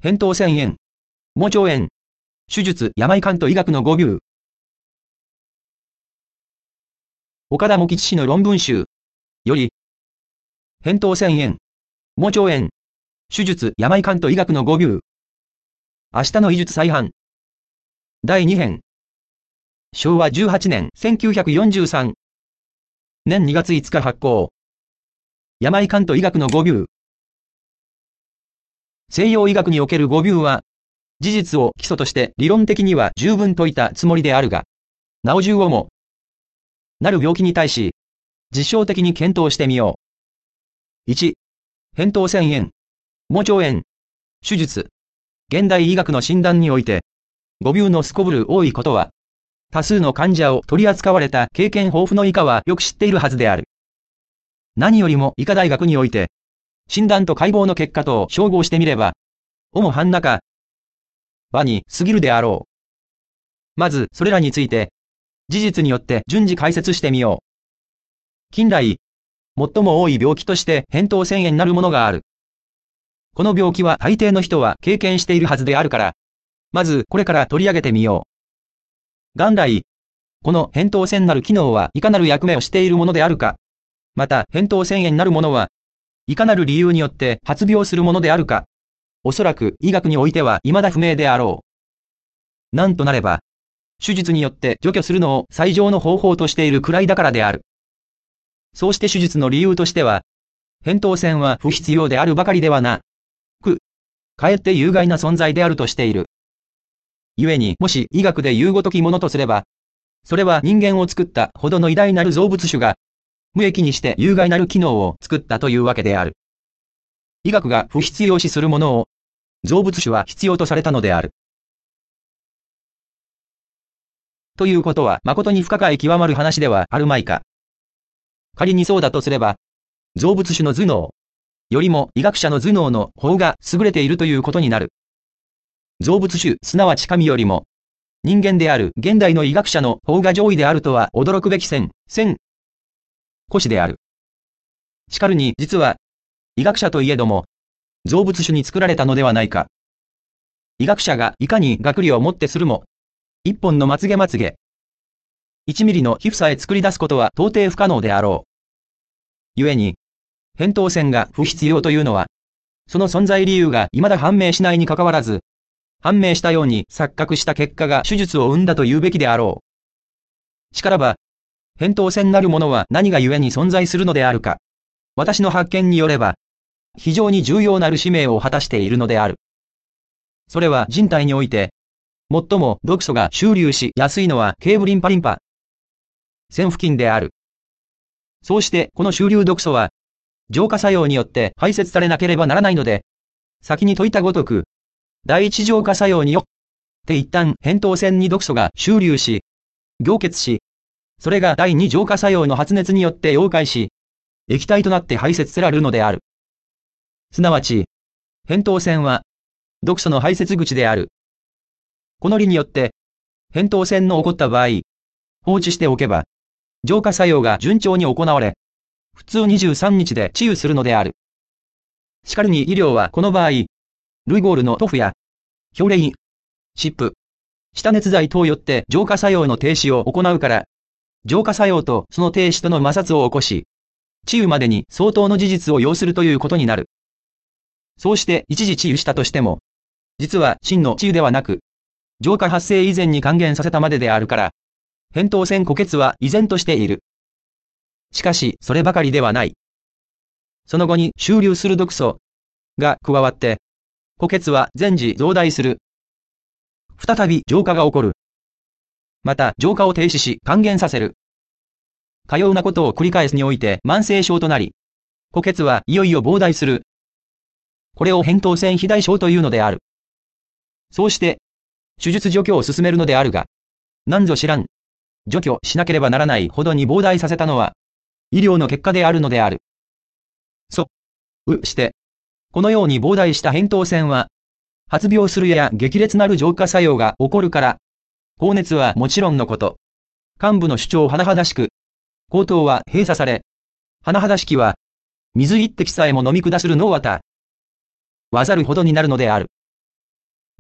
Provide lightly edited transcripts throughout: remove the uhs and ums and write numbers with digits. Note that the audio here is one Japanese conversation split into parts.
扁桃腺炎、盲腸炎、手術、病関東医学の語尾。岡田茂吉氏の論文集より、扁桃腺炎、盲腸炎、手術、病関東医学の語尾。明日の医術再版。第2編。昭和18年1943年2月5日発行。病関東医学の語尾。西洋医学における語尾は、事実を基礎として理論的には十分説いたつもりであるが、なお10をも、なる病気に対し、実証的に検討してみよう。1、扁桃腺炎、盲腸炎、手術。現代医学の診断において、語尾のすこぶる多いことは、多数の患者を取り扱われた経験豊富の医科はよく知っているはずである。何よりも医科大学において、診断と解剖の結果とを照合してみれば、主半中、場に過ぎるであろう。まず、それらについて、事実によって順次解説してみよう。近来、最も多い病気として扁桃腺炎なるものがある。この病気は大抵の人は経験しているはずであるから、まずこれから取り上げてみよう。元来、この扁桃腺なる機能はいかなる役目をしているものであるか、また扁桃腺炎なるものは、いかなる理由によって発病するものであるか、おそらく医学においては未だ不明であろう。なんとなれば、手術によって除去するのを最上の方法としているくらいだからである。そうして手術の理由としては、扁桃腺は不必要であるばかりではなく、かえって有害な存在であるとしている。故にもし医学で言うごときものとすれば、それは人間を作ったほどの偉大なる造物主が、無益にして有害なる機能を作ったというわけである。医学が不必要視するものを、造物主は必要とされたのである。ということは誠に不可解極まる話ではあるまいか。仮にそうだとすれば、造物主の頭脳よりも医学者の頭脳の方が優れているということになる。造物主すなわち神よりも、人間である現代の医学者の方が上位であるとは驚くべき古史である。しかるに実は、医学者といえども、造物主に作られたのではないか。医学者がいかに学理をもってするも、一本のまつげ1ミリの皮膚さえ作り出すことは到底不可能であろう。故に、扁桃腺が不必要というのは、その存在理由が未だ判明しないにかかわらず、判明したように錯覚した結果が手術を生んだというべきであろう。しからば、扁桃腺なるものは何が故に存在するのであるか。私の発見によれば、非常に重要なる使命を果たしているのである。それは人体において、最も毒素が収留しやすいのはケーブリンパ腺付近である。そうしてこの収留毒素は、浄化作用によって排泄されなければならないので、先に説いたごとく、第一浄化作用によって一旦扁桃腺に毒素が収留し、凝結し、それが第二浄化作用の発熱によって溶解し、液体となって排泄せられるのである。すなわち、扁桃腺は、毒素の排泄口である。この理によって、扁桃腺の起こった場合、放置しておけば、浄化作用が順調に行われ、普通23日で治癒するのである。しかるに医療はこの場合、ルイゴールの塗布や、氷冷、湿布、下熱剤等よって浄化作用の停止を行うから、浄化作用とその停止との摩擦を起こし、治癒までに相当の事実を要するということになる。そうして一時治癒したとしても、実は真の治癒ではなく、浄化発生以前に還元させたまでであるから、扁桃腺枯血は依然としている。しかし、そればかりではない。その後に収留する毒素が加わって、枯血は全時増大する。再び浄化が起こる。また浄化を停止し還元させる。かようなことを繰り返すにおいて慢性症となり、枯血はいよいよ膨大する。これを扁桃腺肥大症というのである。そうして、手術除去を進めるのであるが、なんぞ知らん。除去しなければならないほどに膨大させたのは、医療の結果であるのである。して、このように膨大した扁桃腺は、発病するや激烈なる浄化作用が起こるから、高熱はもちろんのこと、患部の主張甚だしく、喉頭は閉鎖され、甚だしきは、水一滴さえも飲み下するのをわざるほどになるのである。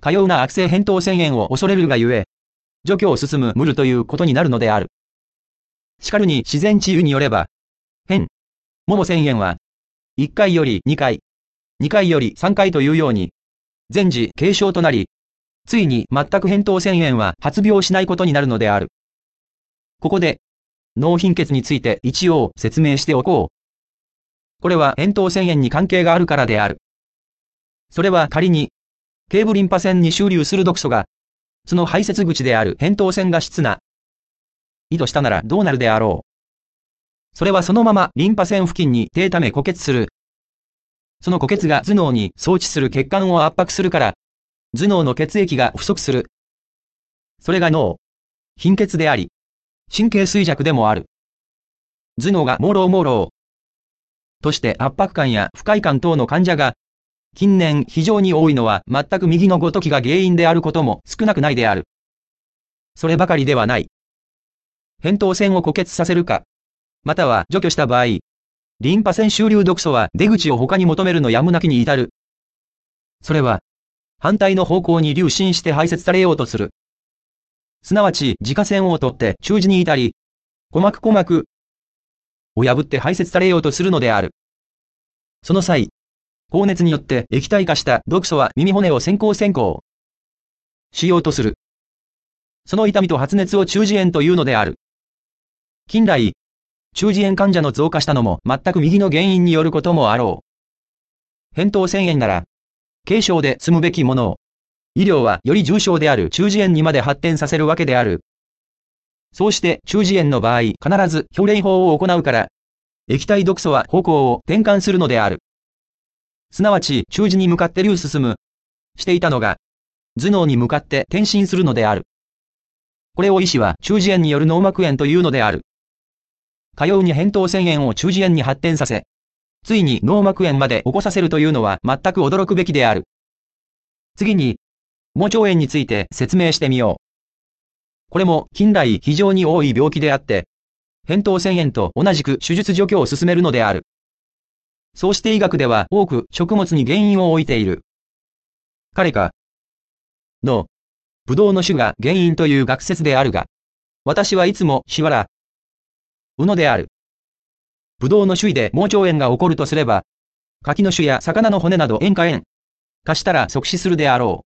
かような悪性扁桃腺炎を恐れるがゆえ、除去を進む無るということになるのである。しかるに自然治癒によれば、扁、桃腺炎は、1回より2回、2回より3回というように、全治軽症となり、ついに全く扁桃腺炎は発病しないことになるのである。ここで、脳貧血について一応説明しておこう。これは扁桃腺炎に関係があるからである。それは仮に、頸部リンパ腺に収留する毒素が、その排泄口である扁桃腺が質な、意としたならどうなるであろう。それはそのままリンパ腺付近に低ため固結する。その固結が頭脳に装置する血管を圧迫するから、頭脳の血液が不足する。それが脳、貧血であり、神経衰弱でもある。頭脳が朦朧として圧迫感や不快感等の患者が、近年非常に多いのは全く右のごときが原因であることも少なくないである。そればかりではない。扁桃腺を固結させるか、または除去した場合、リンパ腺収留毒素は出口を他に求めるのやむなきに至る。それは、反対の方向に流進して排泄されようとする。すなわち自家腺を取って中耳に至り、鼓膜を破って排泄されようとするのである。その際、高熱によって液体化した毒素は耳骨を先行しようとする。その痛みと発熱を中耳炎というのである。近来、中耳炎患者の増加したのも全く右の原因によることもあろう。扁桃腺炎なら、軽症で済むべきものを、医療はより重症である中耳炎にまで発展させるわけである。そうして中耳炎の場合必ず表冷法を行うから、液体毒素は方向を転換するのである。すなわち中耳に向かって流進む、していたのが、頭脳に向かって転進するのである。これを医師は中耳炎による脳膜炎というのである。かように扁桃腺炎を中耳炎に発展させ、ついに脳膜炎まで起こさせるというのは全く驚くべきである。次に、盲腸炎について説明してみよう。これも近来非常に多い病気であって、扁桃腺炎と同じく手術除去を進めるのである。そうして医学では多く食物に原因を置いている。カレカのブドウの種が原因という学説であるが、私はいつもしわらうのである。ブドウの種で盲腸炎が起こるとすれば、柿の種や魚の骨など塩化したら即死するであろ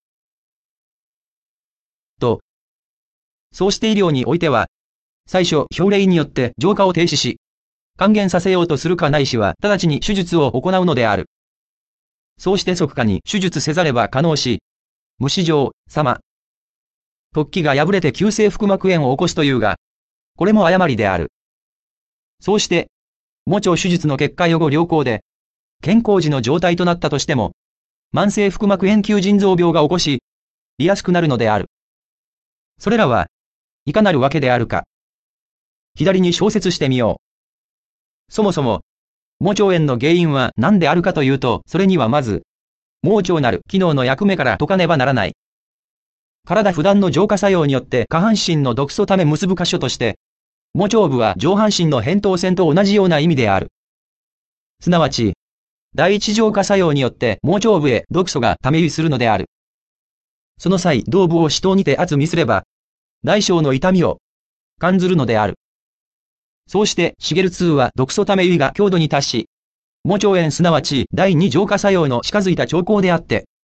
う。と、そうして医療においては、最初表例によって浄化を停止し、還元させようとするかないしは直ちに手術を行うのである。そうして即下に手術せざれば可能し、無死状、突起が破れて急性腹膜炎を起こすというが、これも誤りである。そうして、盲腸手術の結果予後良好で、健康時の状態となったとしても、慢性腹膜炎級腎臓病が起こし、りやすくなるのである。それらは、いかなるわけであるか。左に小説してみよう。そもそも、盲腸炎の原因は何であるかというと、それにはまず、盲腸なる機能の役目から解かねばならない。体普段の浄化作用によって下半身の毒素ため結ぶ箇所として、盲腸部は上半身の扁桃腺と同じような意味である。すなわち、第一浄化作用によって盲腸部へ毒素がため入りするのである。その際、同部を指頭にて圧見すれば、大小の痛みを感ずるのである。そうして、シゲル2は毒素ため入りが強度に達し、盲腸炎すなわち第二浄化作用の近づいた兆候であって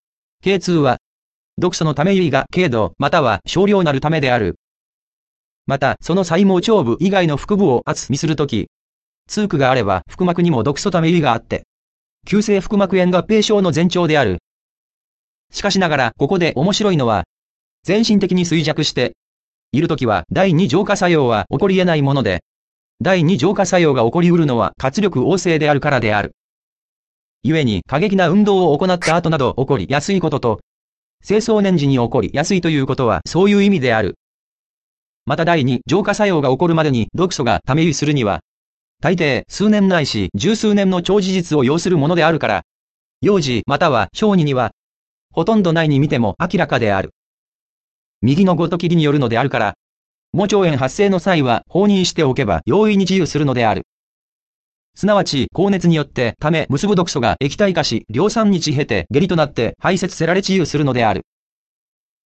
、K2 は、毒素のため入りが軽度または少量なるためである。また、その際盲腸部以外の腹部を圧見するとき、痛苦があれば腹膜にも毒素ため入りがあって、急性腹膜炎合併症の前兆である。しかしながら、ここで面白いのは、全身的に衰弱して、いるときは第二浄化作用は起こり得ないもので、第二浄化作用が起こり得るのは活力旺盛であるからである。故に過激な運動を行った後など起こりやすいことと、青壮年時に起こりやすいということはそういう意味である。また第二浄化作用が起こるまでに毒素がため入りするには、大抵数年ないし十数年の長事実を要するものであるから、幼児または小児には、ほとんどないに見ても明らかである。右のごときりによるのであるから、盲腸炎発生の際は放任しておけば容易に治癒するのである。すなわち高熱によってため結ぶ毒素が液体化し両3日経て下痢となって排泄せられ治癒するのである。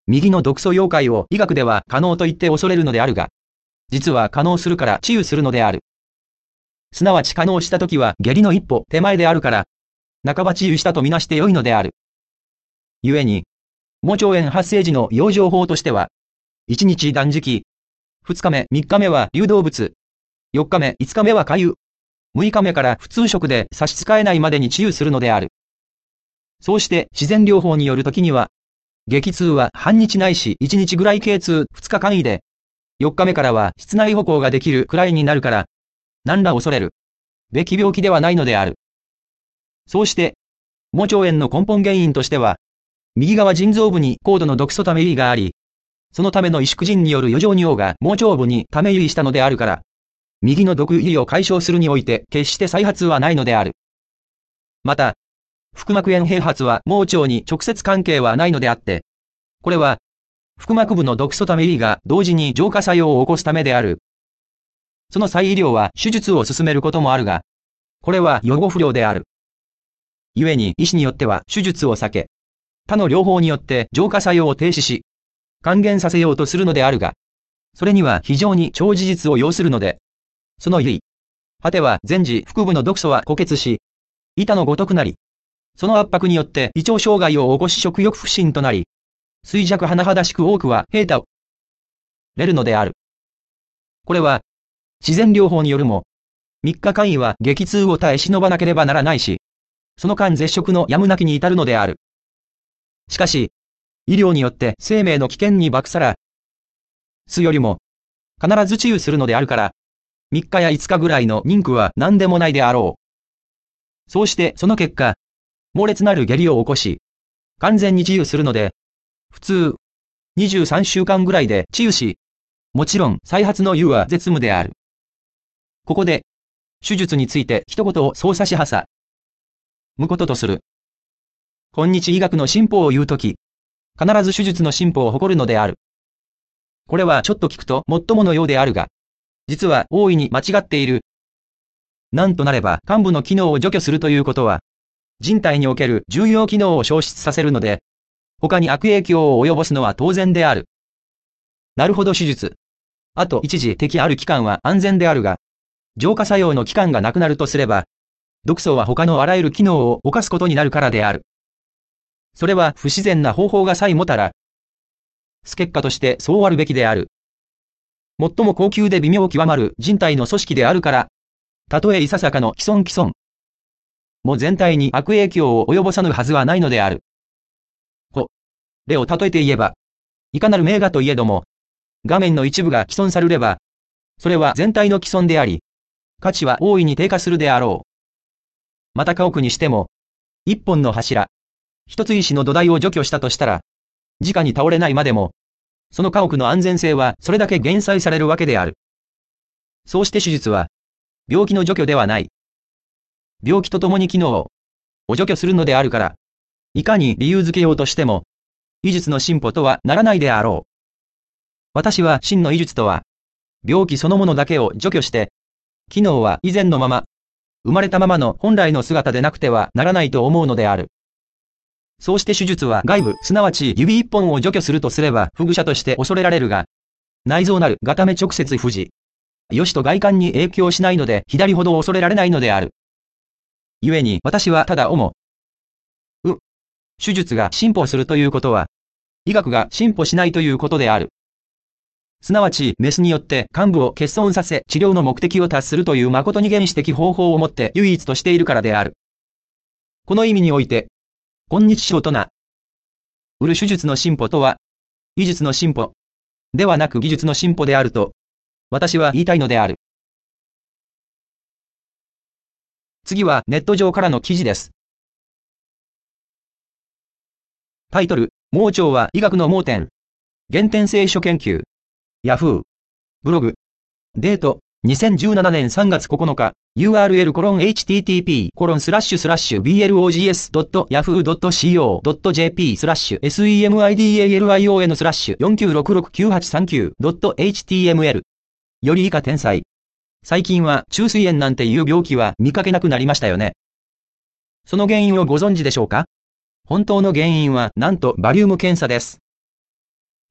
右の毒素溶解を医学では可能と言って恐れるのであるが、実は可能するから治癒するのである。すなわち可能したときは下痢の一歩手前であるから、半ば治癒したとみなしてよいのである。故に、盲腸炎発生時の養生法としては、1日断食、2日目、3日目は流動物、4日目、5日目は粥、6日目から普通食で差し支えないまでに治癒するのである。そうして自然療法によるときには、激痛は半日ないし1日ぐらい経痛2日間位で、4日目からは室内歩行ができるくらいになるから、何ら恐れるべき病気ではないのである。そうして、盲腸炎の根本原因としては、右側腎臓部に高度の毒素ため遺があり、そのための萎縮腎による余剰尿が盲腸部にため遺したのであるから、右の毒遺を解消するにおいて決して再発はないのである。また、腹膜炎併発は盲腸に直接関係はないのであって、これは、腹膜部の毒素ため遺が同時に浄化作用を起こすためである。その再医療は手術を進めることもあるが、これは予後不良である。故に医師によっては手術を避け、他の療法によって浄化作用を停止し、還元させようとするのであるが、それには非常に長事実を要するので、その唯。果ては前時腹部の毒素は枯竭し、板のごとくなり、その圧迫によって胃腸障害を起こし食欲不振となり、衰弱甚だしく多くは平太をれるのである。これは、自然療法によるも、3日間は激痛を耐え忍ばなければならないし、その間絶食のやむなきに至るのである。しかし、医療によって生命の危険に爆さら、すよりも、必ず治癒するのであるから、3日や5日ぐらいの妊婦は何でもないであろう。そうしてその結果、猛烈なる下痢を起こし、完全に治癒するので、普通、23週間ぐらいで治癒し、もちろん再発の癒は絶無である。ここで、手術について一言をそう差し挟むこととする。今日医学の進歩を言うとき、必ず手術の進歩を誇るのである。これはちょっと聞くともっとものようであるが、実は大いに間違っている。なんとなれば患部の機能を除去するということは、人体における重要機能を消失させるので、他に悪影響を及ぼすのは当然である。なるほど手術。あと一時的ある期間は安全であるが、浄化作用の期間がなくなるとすれば、毒素は他のあらゆる機能を侵すことになるからである。それは不自然な方法がさえもたら、結果としてそうあるべきである。最も高級で微妙極まる人体の組織であるから、たとえいささかの既存も全体に悪影響を及ぼさぬはずはないのである。例を例えて言えば、いかなる名画といえども、画面の一部が既存されれば、それは全体の既存であり、価値は大いに低下するであろう。また家屋にしても、一本の柱、一つ石の土台を除去したとしたら、直に倒れないまでも、その家屋の安全性はそれだけ減災されるわけである。そうして手術は、病気の除去ではない。病気とともに機能を除去するのであるから、いかに理由づけようとしても、医術の進歩とはならないであろう。私は真の医術とは、病気そのものだけを除去して、機能は以前のまま、生まれたままの本来の姿でなくてはならないと思うのである。そうして手術は外部、すなわち指一本を除去するとすれば不具者として恐れられるが、内臓なるがため直接不治。よしと外観に影響しないので左ほど恐れられないのである。故に私はただ手術が進歩するということは、医学が進歩しないということである。すなわち、メスによって患部を欠損させ治療の目的を達するという誠に原始的方法をもって唯一としているからである。この意味において、今日症となうる手術の進歩とは、医術の進歩ではなく技術の進歩であると、私は言いたいのである。次はネット上からの記事です。タイトル、盲腸は医学の盲点。原点聖書研究。ヤフー。ブログ。デート、2017年3月9日。url://blog.yahoo.co.jp/semidalion/49669839.html より以下天才。最近は虫垂炎なんていう病気は見かけなくなりましたよね。その原因をご存知でしょうか？本当の原因はなんとバリウム検査です。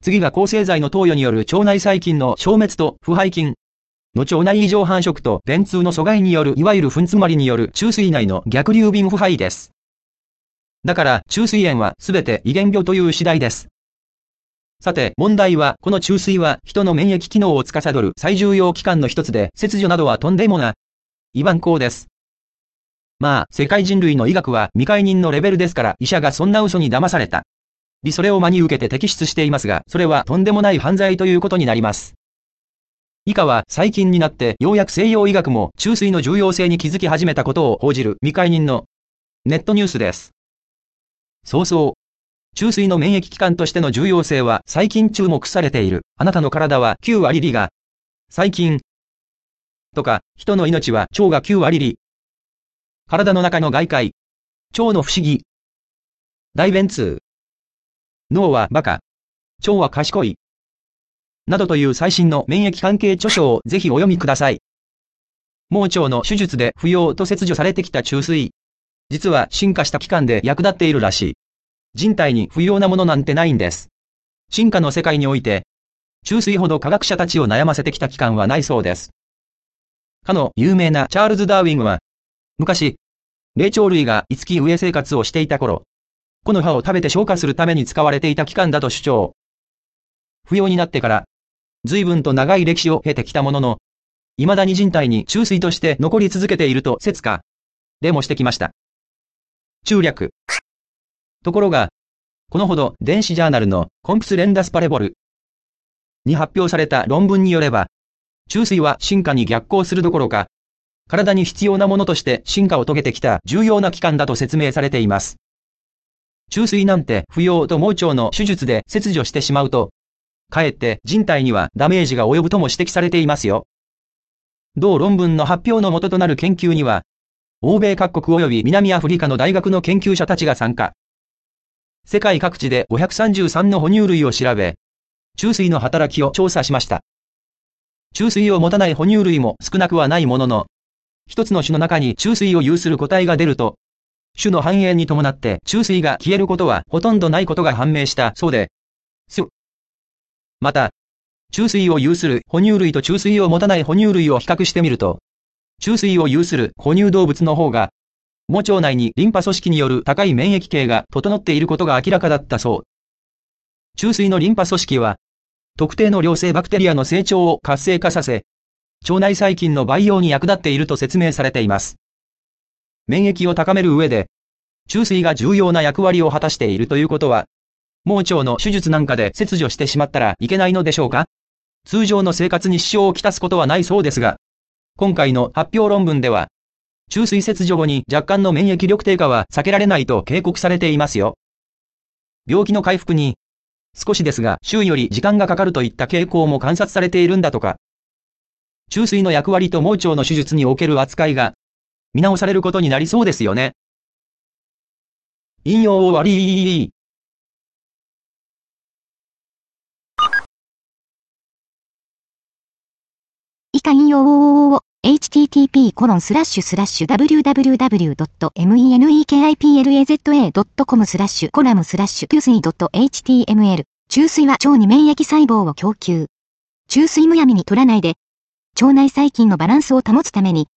次が抗生剤の投与による腸内細菌の消滅と腐敗菌の腸内異常繁殖と便通の阻害によるいわゆる糞詰まりによる中枢内の逆流便腐敗です。だから中枢炎はすべて遺伝病という次第です。さて問題はこの中枢は人の免疫機能を司る最重要器官の一つで切除などはとんでもない番号です。まあ世界人類の医学は未解任のレベルですから医者がそんな嘘に騙されたそれを真に受けて摘出していますがそれはとんでもない犯罪ということになります。以下は最近になってようやく西洋医学も中枢の重要性に気づき始めたことを報じる未解任のネットニュースです。そうそう。中枢の免疫機関としての重要性は最近注目されている。あなたの体は9割里が細菌とか人の命は腸が9割里。体の中の外界。腸の不思議。大便通。脳はバカ。腸は賢い。などという最新の免疫関係著書をぜひお読みください。盲腸の手術で不要と切除されてきた中枢。実は進化した器官で役立っているらしい。人体に不要なものなんてないんです。進化の世界において、中枢ほど科学者たちを悩ませてきた器官はないそうです。かの有名なチャールズ・ダーウィンは、昔、霊長類が五木植え生活をしていた頃、この葉を食べて消化するために使われていた器官だと主張。不要になってから、随分と長い歴史を経てきたものの、未だに人体に中枢として残り続けていると説か、でもしてきました。中略。ところが、このほど電子ジャーナルのコンプスレンダスパレボルに発表された論文によれば、中枢は進化に逆行するどころか、体に必要なものとして進化を遂げてきた重要な器官だと説明されています。中枢なんて不要と盲腸の手術で切除してしまうと、かえって人体にはダメージが及ぶとも指摘されていますよ。同論文の発表の元となる研究には、欧米各国及び南アフリカの大学の研究者たちが参加。世界各地で533の哺乳類を調べ、中枢の働きを調査しました。中枢を持たない哺乳類も少なくはないものの、一つの種の中に中枢を有する個体が出ると、種の繁栄に伴って中枢が消えることはほとんどないことが判明したそうで、また、中枢を有する哺乳類と中枢を持たない哺乳類を比較してみると、中枢を有する哺乳動物の方が、盲腸内にリンパ組織による高い免疫系が整っていることが明らかだったそう。中枢のリンパ組織は、特定の良性バクテリアの成長を活性化させ、腸内細菌の培養に役立っていると説明されています。免疫を高める上で、中枢が重要な役割を果たしているということは、盲腸の手術なんかで切除してしまったらいけないのでしょうか？通常の生活に支障をきたすことはないそうですが、今回の発表論文では、中枢切除後に若干の免疫力低下は避けられないと警告されていますよ。病気の回復に、少しですが周囲より時間がかかるといった傾向も観察されているんだとか。中枢の役割と盲腸の手術における扱いが、見直されることになりそうですよね。引用終わり。 以下引用をhttp://www.menkiplaza.com/colam/9水.html 中枢は腸に免疫細胞を供給。中枢むやみに取らないで、腸内細菌のバランスを保つために、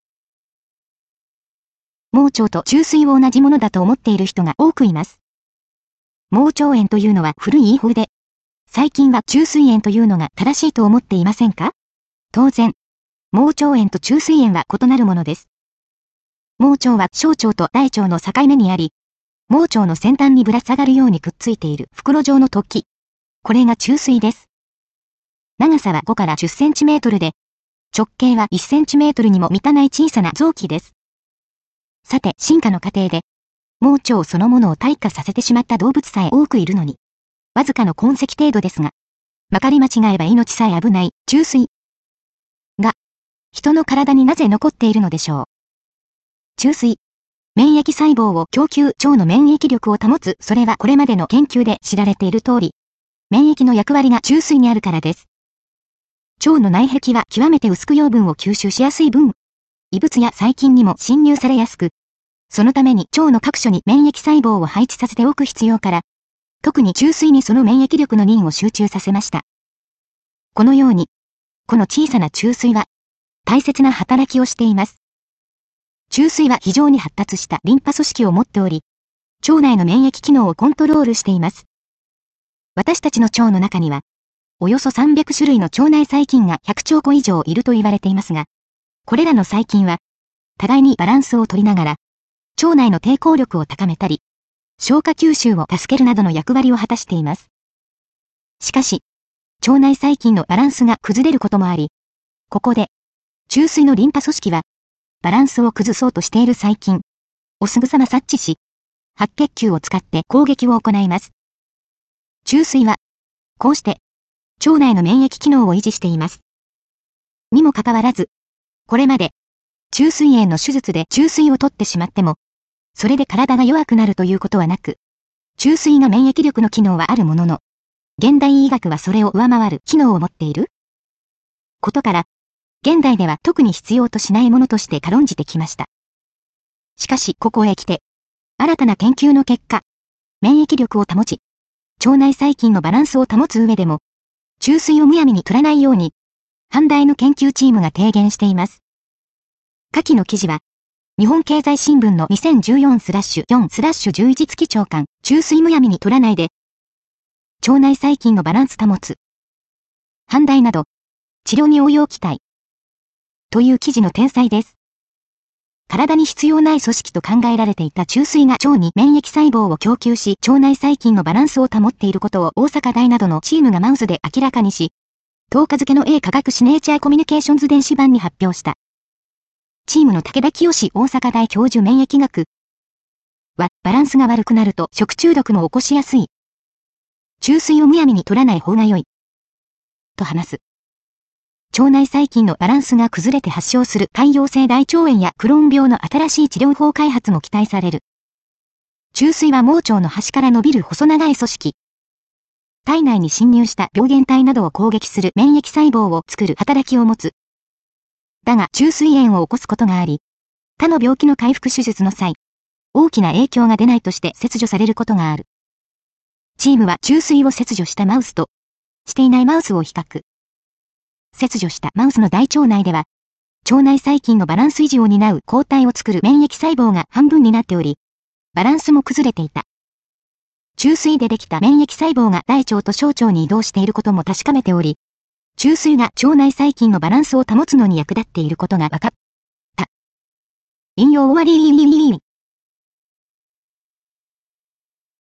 盲腸と中枢を同じものだと思っている人が多くいます。盲腸炎というのは古い言い法で、最近は中枢炎というのが正しいと思っていませんか？当然。盲腸炎と中枢炎は異なるものです。盲腸は小腸と大腸の境目にあり、盲腸の先端にぶら下がるようにくっついている袋状の突起。これが中枢です。長さは5から10センチメートルで、直径は1センチメートルにも満たない小さな臓器です。さて、進化の過程で、盲腸そのものを退化させてしまった動物さえ多くいるのに、わずかの痕跡程度ですが、まかり間違えば命さえ危ない中枢が、人の体になぜ残っているのでしょう。中枢。免疫細胞を供給腸の免疫力を保つ、それはこれまでの研究で知られている通り、免疫の役割が中枢にあるからです。腸の内壁は極めて薄く養分を吸収しやすい分、異物や細菌にも侵入されやすく、そのために腸の各所に免疫細胞を配置させておく必要から、 特に中枢にその免疫力の任を集中させました。このように、この小さな中枢は、大切な働きをしています。中枢は非常に発達したリンパ組織を持っており、腸内の免疫機能をコントロールしています。私たちの腸の中には、およそ300種類の腸内細菌が100兆個以上いると言われていますが、これらの細菌は、互いにバランスを取りながら、腸内の抵抗力を高めたり、消化吸収を助けるなどの役割を果たしています。しかし、腸内細菌のバランスが崩れることもあり、ここで、中枢のリンパ組織は、バランスを崩そうとしている細菌をすぐさま察知し、白血球を使って攻撃を行います。中枢は、こうして、腸内の免疫機能を維持しています。にもかかわらず、これまで、虫垂炎の手術で虫垂を取ってしまっても、それで体が弱くなるということはなく、虫垂が免疫力の機能はあるものの、現代医学はそれを上回る機能を持っていることから、現代では特に必要としないものとして軽んじてきました。しかし、ここへ来て、新たな研究の結果、免疫力を保ち、腸内細菌のバランスを保つ上でも、虫垂をむやみに取らないように、阪大の研究チームが提言しています。下記の記事は、日本経済新聞の 2014/4/11 月長官、虫垂むやみに取らないで、腸内細菌のバランス保つ。阪大など、治療に応用期待。という記事の転載です。体に必要ない組織と考えられていた虫垂が腸に免疫細胞を供給し、腸内細菌のバランスを保っていることを大阪大などのチームがマウスで明らかにし、10日付の A 科学誌ネイチャーコミュニケーションズ電子版に発表した。チームの武田清大阪大教授免疫学は、バランスが悪くなると食中毒も起こしやすい。虫垂をむやみに取らない方が良い。と話す。腸内細菌のバランスが崩れて発症する潰瘍性大腸炎やクローン病の新しい治療法開発も期待される。虫垂は盲腸の端から伸びる細長い組織。体内に侵入した病原体などを攻撃する免疫細胞を作る働きを持つ。だが、虫垂炎を起こすことがあり、他の病気の回復手術の際、大きな影響が出ないとして切除されることがある。チームは虫垂を切除したマウスと、していないマウスを比較。切除したマウスの大腸内では、腸内細菌のバランス維持を担う抗体を作る免疫細胞が半分になっており、バランスも崩れていた。虫垂でできた免疫細胞が大腸と小腸に移動していることも確かめており、虫垂が腸内細菌のバランスを保つのに役立っていることが分かった。引用終わり。